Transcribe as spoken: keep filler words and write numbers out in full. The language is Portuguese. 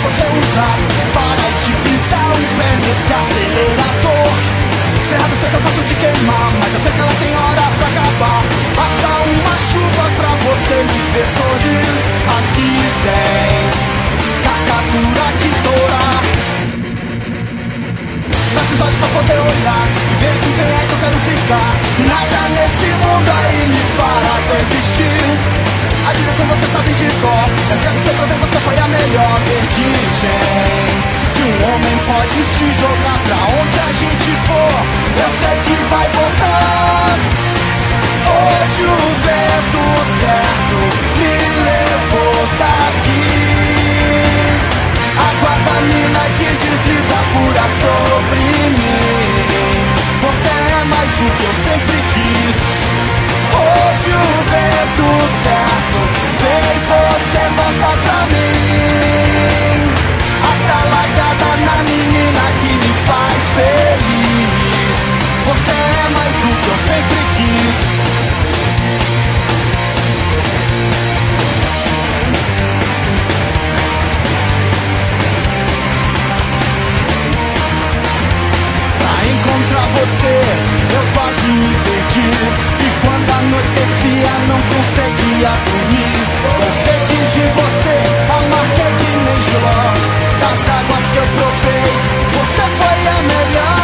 você usar. Para de pisar o pé nesse acelerador. Cerrado sei que é fácil de queimar, mas eu sei que ela tem hora pra acabar. Basta uma chuva pra você me ver sorrir. Aqui tem cascadura de toura. Fecha os olhos pra poder olhar e ver com quem é que eu quero ficar. Nada nesse mundo aí me fará desistir. A direção você sabe de cor. Das vezes que eu provei você foi a melhor. Vertigem que um homem pode se jogar pra onde a gente for. Eu sei que vai voltar. Hoje o vento certo me levou daqui. Água da mina que desliza pura sobre mim. Você é mais do que eu sempre quis. Hoje o vento certo fez você voltar pra mim. A largada na menina que me faz feliz. Você é mais do que eu sempre quis. Pra encontrar você eu quase me perdi. E quando anoitecia não conseguia dormir. Com sede de você amarguei que nem giló. Das águas que eu provei, você foi a melhor.